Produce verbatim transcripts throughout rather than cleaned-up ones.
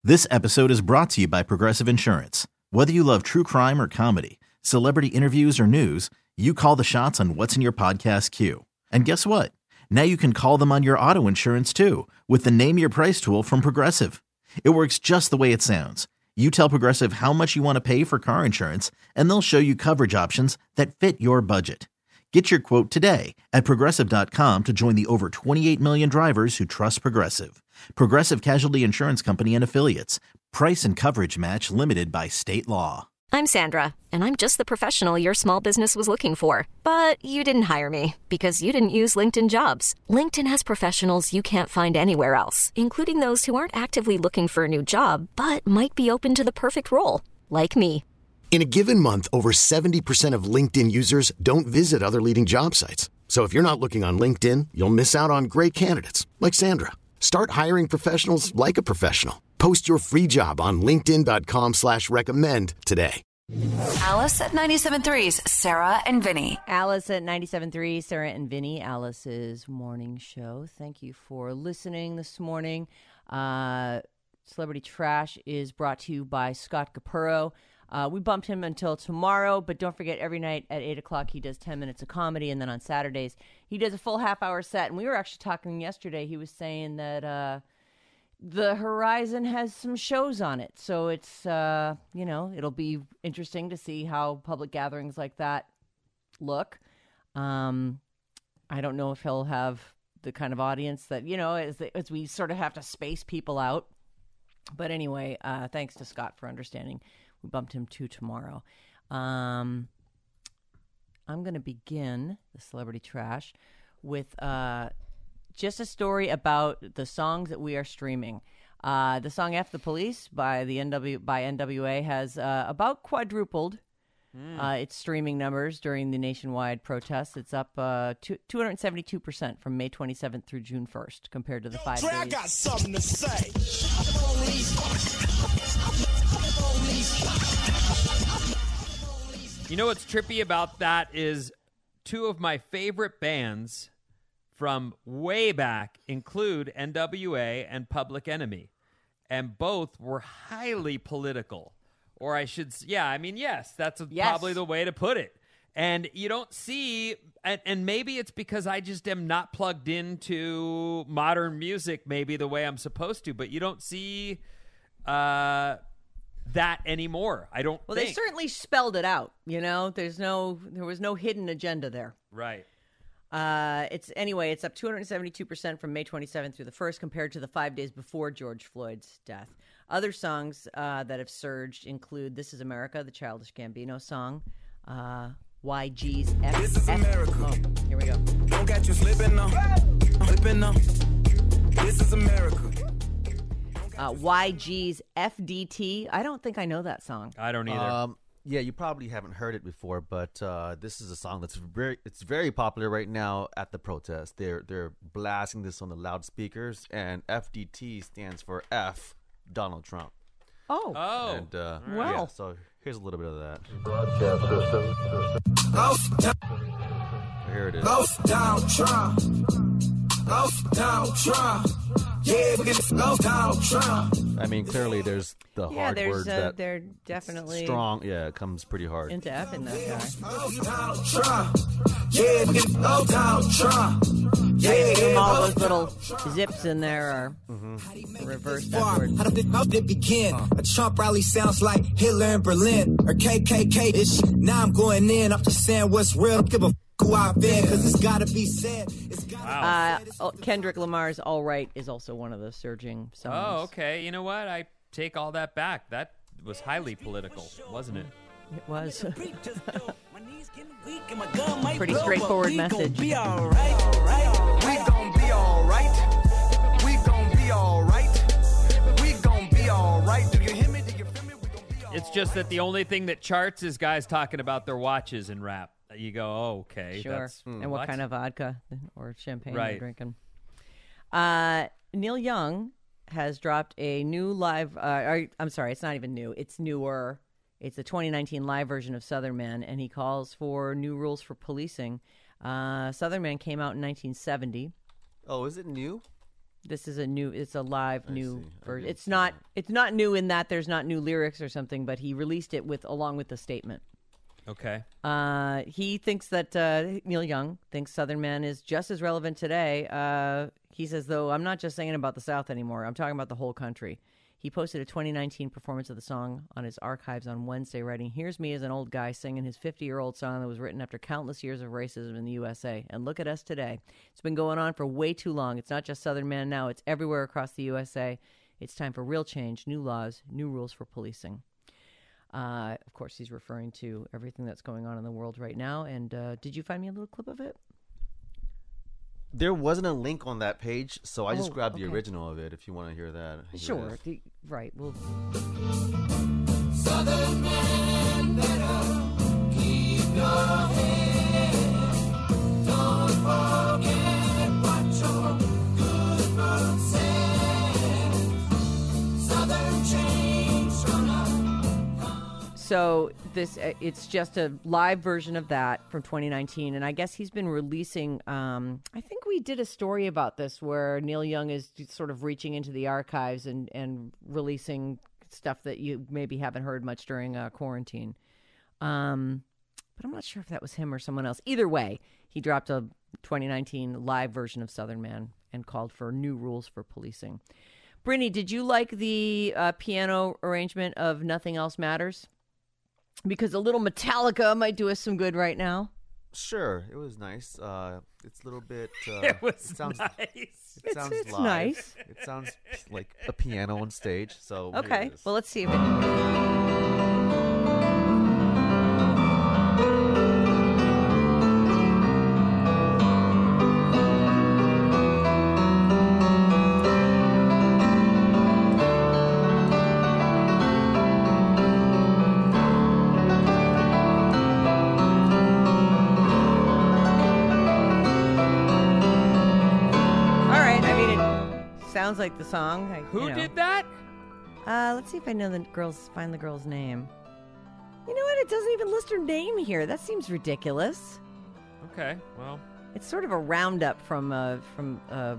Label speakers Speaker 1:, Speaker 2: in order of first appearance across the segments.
Speaker 1: This episode is brought to you by Progressive Insurance. Whether you love true crime or comedy, celebrity interviews or news, you call the shots on what's in your podcast queue. And guess what? Now you can call them on your auto insurance too with the Name Your Price tool from Progressive. It works just the way it sounds. You tell Progressive how much you want to pay for car insurance, and they'll show you coverage options that fit your budget. Get your quote today at Progressive dot com to join the over twenty-eight million drivers who trust Progressive. Progressive Casualty Insurance Company and Affiliates. Price and coverage match limited by state law.
Speaker 2: I'm Sandra, and I'm just the professional your small business was looking for. But you didn't hire me because you didn't use LinkedIn Jobs. LinkedIn has professionals you can't find anywhere else, including those who aren't actively looking for a new job, but might be open to the perfect role, like me.
Speaker 3: In a given month, over seventy percent of LinkedIn users don't visit other leading job sites. So if you're not looking on LinkedIn, you'll miss out on great candidates like Sandra. Start hiring professionals like a professional. Post your free job on linkedin dot com slash recommend today.
Speaker 4: Alice at ninety-seven point three's Sarah and Vinny.
Speaker 5: Alice at ninety-seven point three, Sarah and Vinny, Alice's morning show. Thank you for listening this morning. Uh, Celebrity Trash is brought to you by Scott Capurro. Uh, we bumped him until tomorrow, but don't forget, every night at eight o'clock he does ten minutes of comedy, and then on Saturdays he does a full half-hour set. And we were actually talking yesterday. He was saying that uh, the Horizon has some shows on it, so it's, uh, you know, it'll be interesting to see how public gatherings like that look. Um, I don't know if he'll have the kind of audience that, you know, as, the, as we sort of have to space people out. But anyway, uh, thanks to Scott for understanding. We bumped him to tomorrow. Um, I'm going to begin the Celebrity Trash with uh, just a story about the songs that we are streaming. Uh, the song "F the Police" by the N W by N W A has uh, about quadrupled mm. uh, its streaming numbers during the nationwide protests. It's up uh, two hundred seventy-two percent from May twenty-seventh through June first compared to the Yo, five Trey, days. I got something to say.
Speaker 6: You know what's trippy about that is two of my favorite bands from way back include N W A and Public Enemy, and both were highly political. Or I should, yeah, I mean, yes, that's yes. probably the way to put it. And you don't see, and, and maybe it's because I just am not plugged into modern music maybe the way I'm supposed to, but you don't see uh, that anymore. I don't
Speaker 5: well,
Speaker 6: think.
Speaker 5: They certainly spelled it out, you know? There's no, there was no hidden agenda there.
Speaker 6: Right.
Speaker 5: Uh, it's anyway, it's up two hundred seventy-two percent from May twenty-seventh through the first compared to the five days before George Floyd's death. Other songs uh, that have surged include "This Is America," the Childish Gambino song, uh, Y G's F.
Speaker 7: This is America.
Speaker 5: Oh, here we go.
Speaker 7: Don't get you slipping now. Slipping now. This is America.
Speaker 5: Uh, Y G's F D T. I don't think I know that song.
Speaker 6: I don't either.
Speaker 8: Um, Yeah, you probably haven't heard it before, but uh, this is a song that's very it's very popular right now at the protest. They're they're blasting this on the loudspeakers, and F D T stands for F Donald Trump.
Speaker 5: Oh,
Speaker 6: oh,
Speaker 8: and uh,
Speaker 5: well.
Speaker 8: Yeah, so here's a little bit of that.
Speaker 7: Broadcast system.
Speaker 8: Here it is.
Speaker 7: Ghost Donald Trump. Ghost Donald Trump. Yeah, we're getting Ghost Donald Trump.
Speaker 8: I mean, clearly there's the
Speaker 5: yeah,
Speaker 8: hard
Speaker 5: there's,
Speaker 8: words
Speaker 5: uh,
Speaker 8: that
Speaker 5: they're definitely
Speaker 8: strong. Yeah, it comes pretty hard.
Speaker 5: into F in that guy.
Speaker 7: Ghost Donald Trump. Yeah, we're getting Ghost Donald Trump.
Speaker 5: Yeah, all those little zips in there are mm-hmm. reversed backwards.
Speaker 7: How did it begin? A Trump rally sounds like Hitler in Berlin or K K K-ish. Now I'm going in. I'm just saying what's real. Don't give a f- who I've been, because it's got to be said. It's gotta
Speaker 6: wow.
Speaker 7: be said.
Speaker 5: Uh, Kendrick Lamar's "All Right" is also one of the surging songs.
Speaker 6: Oh, okay. You know what? I take all that back. That was highly political, wasn't it?
Speaker 5: It was. Pretty straightforward message.
Speaker 7: We gon' be all right. We gon' be all right. We gon' be all right. We gon' be all right. Do you hear me? Do you feel me? We gon' be all
Speaker 6: It's just that the only thing that charts is guys talking about their watches in rap. You go, oh, okay.
Speaker 5: Sure.
Speaker 6: That's,
Speaker 5: and what,
Speaker 6: what
Speaker 5: kind of vodka or champagne
Speaker 6: right.
Speaker 5: you're drinking. Uh, Neil Young has dropped a new live, uh, or, I'm sorry, it's not even new. It's newer. It's a twenty nineteen live version of Southern Man, and he calls for new rules for policing. Uh, Southern Man came out in nineteen seventy.
Speaker 8: Oh, is it new?
Speaker 5: This is a new. It's a live
Speaker 8: I
Speaker 5: new
Speaker 8: see. I
Speaker 5: version.
Speaker 8: didn't
Speaker 5: It's
Speaker 8: see
Speaker 5: not.
Speaker 8: that.
Speaker 5: It's not new in that there's not new lyrics or something, but he released it with along with the statement.
Speaker 6: Okay.
Speaker 5: Uh, he thinks that uh, Neil Young thinks Southern Man is just as relevant today. Uh, he says, though, I'm not just singing about the South anymore. I'm talking about the whole country. He posted a twenty nineteen performance of the song on his archives on Wednesday, writing, "Here's me as an old guy singing his fifty-year-old song that was written after countless years of racism in the U S A. And look at us today. It's been going on for way too long. It's not just Southern Man now. It's everywhere across the U S A. It's time for real change, new laws, new rules for policing." Uh, of course, he's referring to everything that's going on in the world right now. And uh, did you find me a little clip of it?
Speaker 8: There wasn't a link on that page, so I just
Speaker 5: Oh,
Speaker 8: grabbed the
Speaker 5: okay.
Speaker 8: original of it. If you want to hear that, here it
Speaker 5: Sure.
Speaker 8: is.
Speaker 5: The, right. Well,
Speaker 7: Southern man, better keep your head. Don't forget what your good book says. Southern change gonna.
Speaker 5: so this uh, it's just a live version of that from twenty nineteen, and I guess he's been releasing. Um, I think we did a story about this where Neil Young is sort of reaching into the archives and and releasing stuff that you maybe haven't heard much during uh, quarantine. Um, but I'm not sure if that was him or someone else. Either way, he dropped a twenty nineteen live version of Southern Man and called for new rules for policing. Brittany, did you like the uh, piano arrangement of Nothing Else Matters? Because a little Metallica might do us some good right now.
Speaker 8: Sure, it was nice. Uh, it's a little bit. Uh,
Speaker 6: It was
Speaker 8: sounds,
Speaker 6: nice.
Speaker 8: It
Speaker 5: It's-
Speaker 8: sounds
Speaker 5: it's
Speaker 8: live.
Speaker 5: nice.
Speaker 8: It sounds like a piano on stage. So here
Speaker 5: Okay,
Speaker 8: it is.
Speaker 5: well, let's see if it... All right, I mean, it sounds like the song. I,
Speaker 6: Who
Speaker 5: you know.
Speaker 6: did that?
Speaker 5: Uh, let's see if I know the girl's, find the girl's name. You know what? It doesn't even list her name here. That seems ridiculous.
Speaker 6: Okay. Well,
Speaker 5: It's sort of a roundup from, uh, from, uh,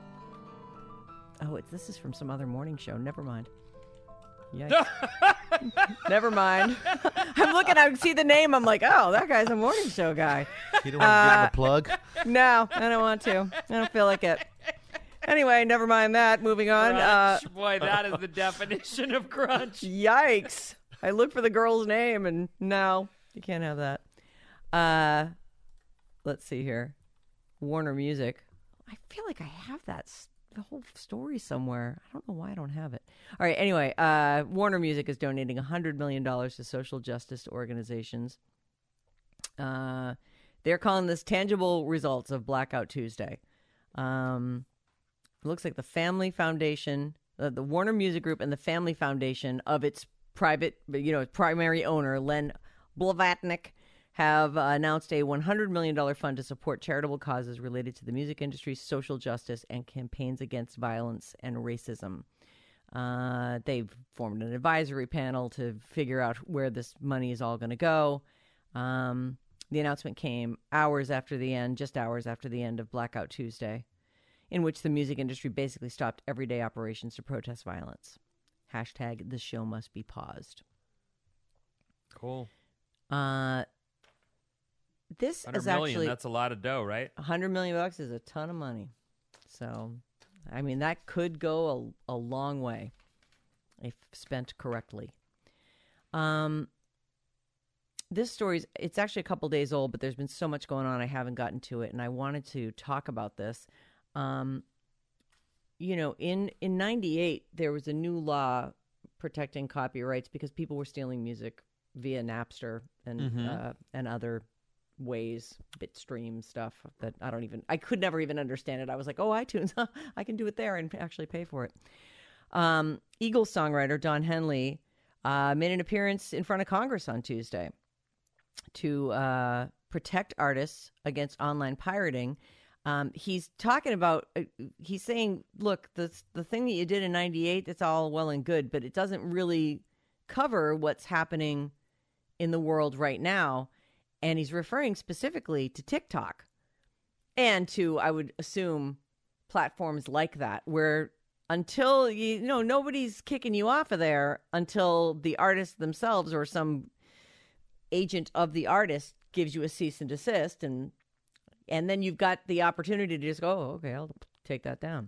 Speaker 5: oh, it's, this is from some other morning show. Never mind. Yikes. Never mind. I'm looking, I see the name. I'm like, oh, that guy's a morning show guy.
Speaker 8: You don't want to give him a plug?
Speaker 5: No, I don't want to. I don't feel like it. Anyway, never mind that. Moving on. Uh,
Speaker 6: crunch. Boy, that is the definition of crunch.
Speaker 5: Yikes. I looked for the girl's name, and no, you can't have that. Uh, let's see here. Warner Music. I feel like I have that, s- the whole story somewhere. I don't know why I don't have it. All right, anyway, uh, Warner Music is donating one hundred million dollars to social justice organizations. Uh, they're calling this tangible results of Blackout Tuesday. Um, it looks like the Family Foundation, uh, the Warner Music Group, and the Family Foundation of its private, you know, primary owner, Len Blavatnik, have uh, announced a one hundred million dollars fund to support charitable causes related to the music industry, social justice, and campaigns against violence and racism. Uh, they've formed an advisory panel to figure out where this money is all going to go. Um, the announcement came hours after the end, just hours after the end of Blackout Tuesday, in which the music industry basically stopped everyday operations to protest violence. Hashtag the show must be paused.
Speaker 6: Cool.
Speaker 5: Uh, this
Speaker 6: one hundred
Speaker 5: is
Speaker 6: million.
Speaker 5: actually
Speaker 6: That's a lot of dough, right?
Speaker 5: one hundred million bucks is a ton of money. So, I mean, that could go a, a long way if spent correctly. Um, this story's, it's actually a couple days old, but there's been so much going on, I haven't gotten to it, and I wanted to talk about this. Um, you know, in, in ninety-eight, there was a new law protecting copyrights because people were stealing music via Napster and
Speaker 6: Mhm.
Speaker 5: uh, and other ways, Bitstream stuff that I don't even, I could never even understand it. I was like, oh, iTunes, I can do it there and actually pay for it. Um, Eagles songwriter Don Henley uh, made an appearance in front of Congress on Tuesday to uh, protect artists against online pirating. Um, he's talking about, uh, he's saying, look, the, the thing that you did in ninety-eight, that's all well and good, but it doesn't really cover what's happening in the world right now. And he's referring specifically to TikTok and to, I would assume, platforms like that where until, you, you know, nobody's kicking you off of there until the artists themselves or some agent of the artist gives you a cease and desist, and and then you've got the opportunity to just go, oh, okay, I'll take that down.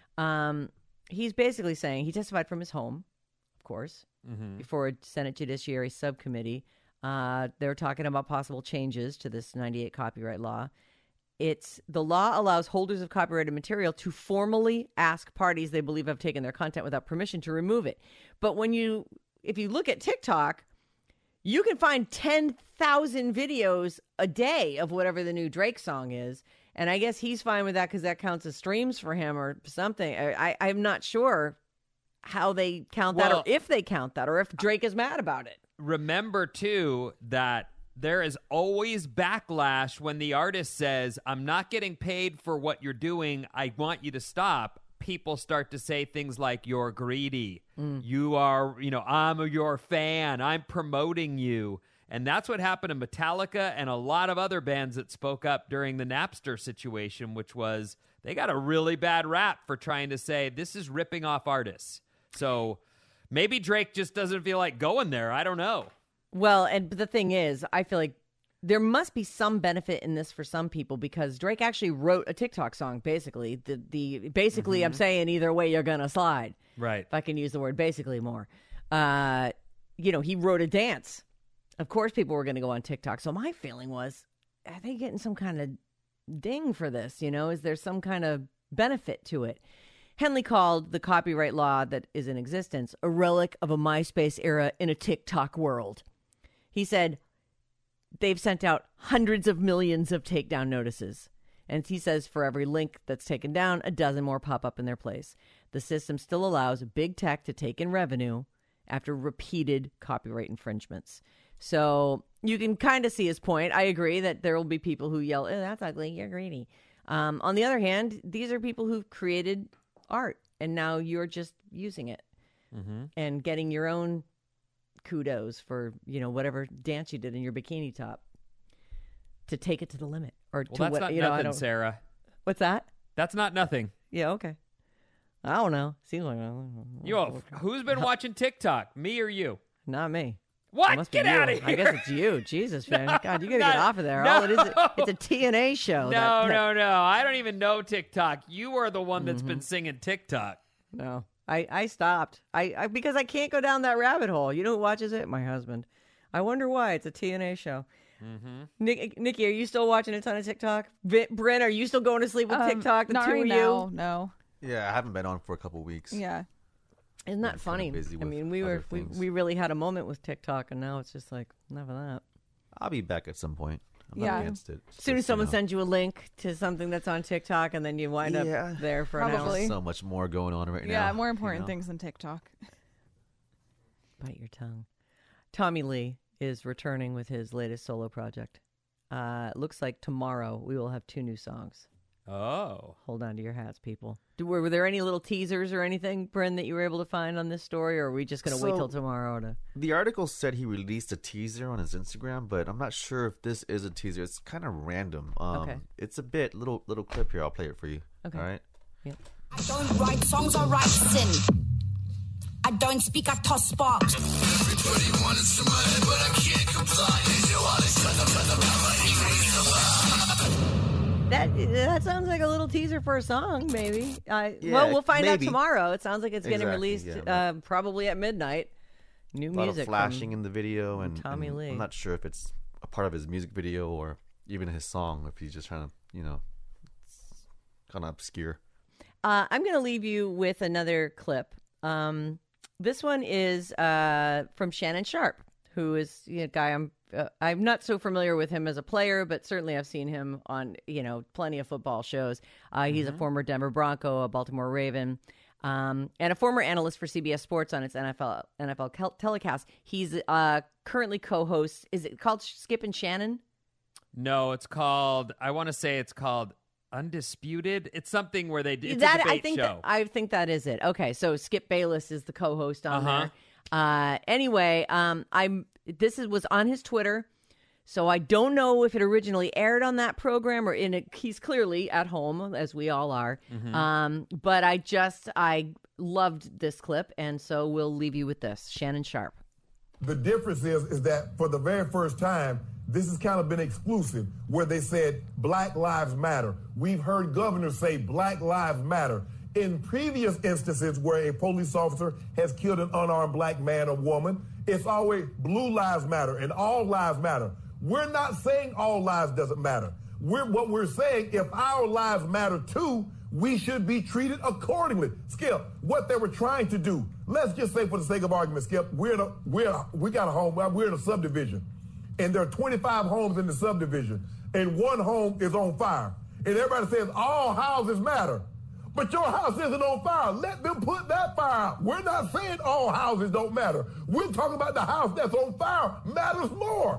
Speaker 5: Um, he's basically saying he testified from his home, of course, mm-hmm. before a Senate Judiciary Subcommittee. Uh, they're talking about possible changes to this ninety-eight copyright law. It's the law allows holders of copyrighted material to formally ask parties they believe have taken their content without permission to remove it. But when you, if you look at TikTok, you can find ten thousand videos a day of whatever the new Drake song is. And I guess he's fine with that because that counts as streams for him or something. I, I, I'm not sure how they count that,
Speaker 6: well,
Speaker 5: or if they count that, or if Drake is mad about it.
Speaker 6: Remember, too, that there is always backlash when the artist says, I'm not getting paid for what you're doing. I want you to stop. People start to say things like, you're greedy. Mm. You are, you know, I'm your fan. I'm promoting you. And that's what happened to Metallica and a lot of other bands that spoke up during the Napster situation, which was they got a really bad rap for trying to say this is ripping off artists. So maybe Drake just doesn't feel like going there. I don't know.
Speaker 5: Well, and the thing is, I feel like there must be some benefit in this for some people because Drake actually wrote a TikTok song, basically. The the basically, mm-hmm. I'm saying either way you're going to slide.
Speaker 6: Right.
Speaker 5: If I can use the word basically more. Uh, you know, he wrote a dance. Of course, people were going to go on TikTok. So my feeling was, are they getting some kind of ding for this? You know, is there some kind of benefit to it? Henley called the copyright law that is in existence a relic of a MySpace era in a TikTok world. He said they've sent out hundreds of millions of takedown notices. And he says for every link that's taken down, a dozen more pop up in their place. The system still allows big tech to take in revenue after repeated copyright infringements. So you can kind of see his point. I agree that there will be people who yell, oh, that's ugly, you're greedy. Um, on the other hand, these are people who've created art, and now you're just using it mm-hmm. and getting your own kudos for, you know, whatever dance you did in your bikini top to take it to the limit. Or
Speaker 6: well,
Speaker 5: to
Speaker 6: that's
Speaker 5: what,
Speaker 6: not
Speaker 5: you know,
Speaker 6: nothing,
Speaker 5: I don't,
Speaker 6: Sarah.
Speaker 5: What's that?
Speaker 6: That's not nothing.
Speaker 5: Yeah, okay. I don't know. Seems like
Speaker 6: you. Who's been watching TikTok? Me or you?
Speaker 5: Not me.
Speaker 6: What? Get out of here!
Speaker 5: I guess it's you. Jesus, man. God, you gotta
Speaker 6: no,
Speaker 5: get off of there.
Speaker 6: No.
Speaker 5: All it is, it's a T N A show.
Speaker 6: No,
Speaker 5: that, that,
Speaker 6: no, no. I don't even know TikTok. You are the one that's mm-hmm. been singing TikTok.
Speaker 5: No, I, I stopped. I, I because I can't go down that rabbit hole. You know who watches it? My husband. I wonder why. It's a T N A show. Mm-hmm. Nick, Nikki, are you still watching a ton of TikTok? Bryn, are you still going to sleep with um, TikTok? The
Speaker 9: not
Speaker 5: two
Speaker 9: right
Speaker 5: of
Speaker 9: now,
Speaker 5: you?
Speaker 9: No.
Speaker 8: Yeah, I haven't been on for a couple weeks.
Speaker 9: Yeah.
Speaker 5: Isn't that funny? I mean, we were we, we really had a moment with TikTok, and now it's just like enough of that.
Speaker 8: I'll be back at some point. I'm
Speaker 9: yeah.
Speaker 8: not against it.
Speaker 5: As soon as someone you know. sends you a link to something that's on TikTok, and then you wind
Speaker 8: yeah.
Speaker 5: up there for
Speaker 9: Probably.
Speaker 5: an hour.
Speaker 8: There's so much more going on right
Speaker 9: yeah,
Speaker 8: now.
Speaker 9: Yeah, more important
Speaker 8: you know?
Speaker 9: things than TikTok.
Speaker 5: Bite your tongue. Tommy Lee is returning with his latest solo project. Uh, looks like tomorrow we will have two new songs.
Speaker 6: Oh.
Speaker 5: Hold on to your hats, people. Do, were, were there any little teasers or anything, Bryn, that you were able to find on this story, or are we just going to
Speaker 8: so,
Speaker 5: wait till tomorrow to...
Speaker 8: The article said he released a teaser on his Instagram, but I'm not sure if this is a teaser. It's kind of random. Um, okay. It's a bit, little little clip here. I'll play it for you. Okay. All right?
Speaker 5: Yep.
Speaker 10: I don't write songs, I write sin. I don't speak, I toss sparks. Everybody wanted some money, but I can't comply.
Speaker 5: That that sounds like a little teaser for a song, maybe. Uh,
Speaker 8: yeah,
Speaker 5: well, we'll find
Speaker 8: maybe.
Speaker 5: out tomorrow. It sounds like it's getting
Speaker 8: exactly,
Speaker 5: released
Speaker 8: yeah,
Speaker 5: uh, probably at midnight. New
Speaker 8: a lot
Speaker 5: music.
Speaker 8: of flashing in the video, and,
Speaker 5: Tommy
Speaker 8: and
Speaker 5: Lee.
Speaker 8: I'm not sure if it's a part of his music video or even his song, if he's just trying to, you know, kind of obscure.
Speaker 5: Uh, I'm going to leave you with another clip. Um, this one is uh, from Shannon Sharpe, who is you know, a guy I'm uh, I'm not so familiar with him as a player, but certainly I've seen him on you know plenty of football shows. Uh, he's mm-hmm. a former Denver Bronco, a Baltimore Raven, um, and a former analyst for C B S Sports on its N F L N F L telecast. He's uh, currently co-host. Is it called Skip and Shannon?
Speaker 6: No, it's called. I want to say it's called Undisputed. It's something where they it's
Speaker 5: that
Speaker 6: a debate
Speaker 5: I think
Speaker 6: show.
Speaker 5: That, I think that is it. Okay, so Skip Bayless is the co-host on
Speaker 6: uh-huh.
Speaker 5: there. Uh, anyway, um, I'm. This is was on his Twitter. So I don't know if it originally aired on that program or in it. He's clearly at home, as we all are.
Speaker 6: Mm-hmm.
Speaker 5: Um, but I just, I loved this clip. And so we'll leave you with this. Shannon Sharpe.
Speaker 9: The difference is, is that for the very first time, this has kind of been exclusive, where they said Black Lives Matter. We've heard governors say Black Lives Matter. In previous instances where a police officer has killed an unarmed black man or woman, it's always Blue Lives Matter and all lives matter. We're not saying all lives doesn't matter. We're, what we're saying, if our lives matter too, we should be treated accordingly. Skip, what they were trying to do, let's just say for the sake of argument, Skip, we're in a, we're in a, we got a home, we're in a subdivision, and there are twenty-five homes in the subdivision, and one home is on fire. And everybody says all houses matter. But your house isn't on fire. Let them put that fire out. We're not saying all houses don't matter. We're talking about the house that's on fire matters more.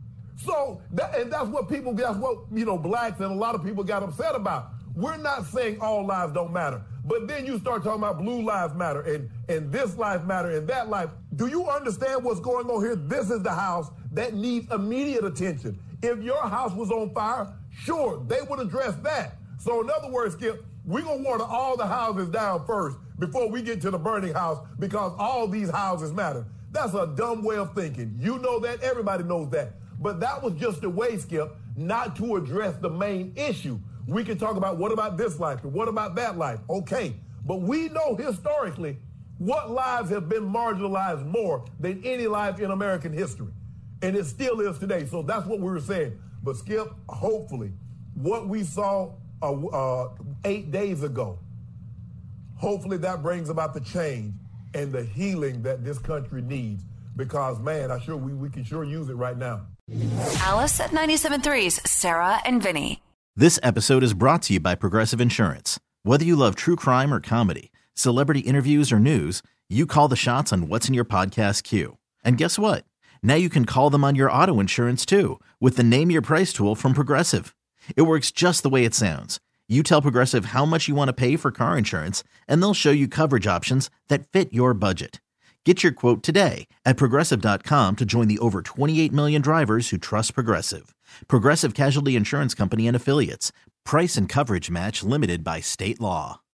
Speaker 9: So, that, and that's what people, that's what, you know, blacks and a lot of people got upset about. We're not saying all lives don't matter. But then you start talking about blue lives matter and, and this life matter and that life. Do you understand what's going on here? This is the house that needs immediate attention. If your house was on fire, sure, they would address that. So in other words, Skip, we're going to water all the houses down first before we get to the burning house because all these houses matter. That's a dumb way of thinking. You know that. Everybody knows that. But that was just a way, Skip, not to address the main issue. We can talk about what about this life and what about that life. Okay. But we know historically what lives have been marginalized more than any life in American history. And it still is today. So that's what we were saying. But Skip, hopefully, what we saw Uh, uh, eight days ago. Hopefully that brings about the change and the healing that this country needs because, man, I sure we, we can sure use it right now.
Speaker 4: Alice at ninety-seven point three's Sarah and Vinny.
Speaker 1: This episode is brought to you by Progressive Insurance. Whether you love true crime or comedy, celebrity interviews or news, you call the shots on what's in your podcast queue. And guess what? Now you can call them on your auto insurance too with the Name Your Price tool from Progressive. It works just the way it sounds. You tell Progressive how much you want to pay for car insurance, and they'll show you coverage options that fit your budget. Get your quote today at Progressive dot com to join the over twenty-eight million drivers who trust Progressive. Progressive Casualty Insurance Company and Affiliates. Price and coverage match limited by state law.